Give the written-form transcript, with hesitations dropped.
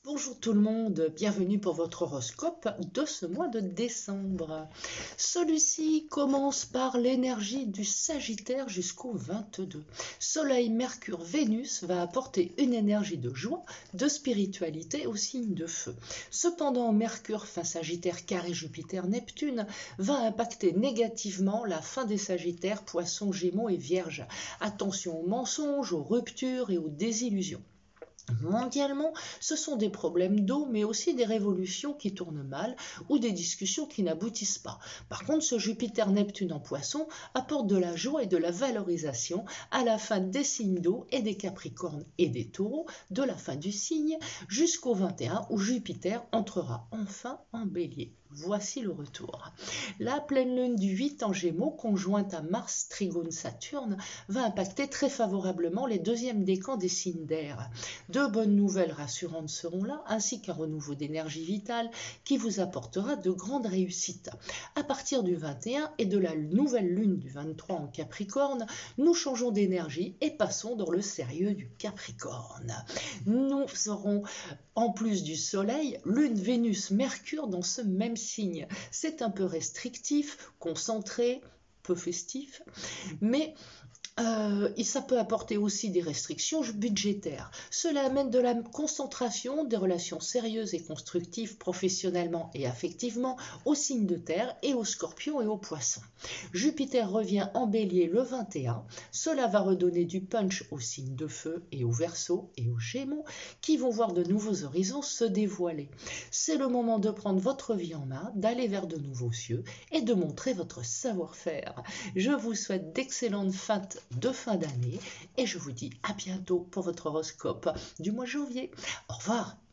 Bonjour tout le monde, bienvenue pour votre horoscope de ce mois de décembre. Celui-ci commence par l'énergie du Sagittaire jusqu'au 22. Soleil, Mercure, Vénus va apporter une énergie de joie, de spiritualité au signe de feu. Cependant, Mercure fin Sagittaire carré Jupiter, Neptune va impacter négativement la fin des Sagittaires, Poissons, Gémeaux et Vierges. Attention aux mensonges, aux ruptures et aux désillusions. Mondialement, ce sont des problèmes d'eau, mais aussi des révolutions qui tournent mal ou des discussions qui n'aboutissent pas. Par contre, ce Jupiter-Neptune en Poisson apporte de la joie et de la valorisation à la fin des signes d'eau et des Capricornes et des Taureaux, de la fin du signe jusqu'au 21 où Jupiter entrera enfin en Bélier. Voici le retour. La pleine lune du 8 en Gémeaux, conjointe à Mars, Trigone, Saturne, va impacter très favorablement les deuxièmes décans des signes d'air. De bonnes nouvelles rassurantes seront là, ainsi qu'un renouveau d'énergie vitale qui vous apportera de grandes réussites. À partir du 21 et de la nouvelle lune du 23 en Capricorne, nous changeons d'énergie et passons dans le sérieux du Capricorne. Nous aurons, en plus du Soleil, Lune, Vénus, Mercure dans ce même signe. C'est un peu restrictif, concentré, peu festif, mais ça peut apporter aussi des restrictions budgétaires. Cela amène de la concentration, des relations sérieuses et constructives professionnellement et affectivement aux signes de terre et aux scorpions et aux poissons. Jupiter revient en bélier le 21. Cela va redonner du punch aux signes de feu et aux verseaux et aux gémeaux qui vont voir de nouveaux horizons se dévoiler. C'est le moment de prendre votre vie en main, d'aller vers de nouveaux cieux et de montrer votre savoir-faire. Je vous souhaite d'excellentes fêtes de fin d'année et je vous dis à bientôt pour votre horoscope du mois de janvier. Au revoir.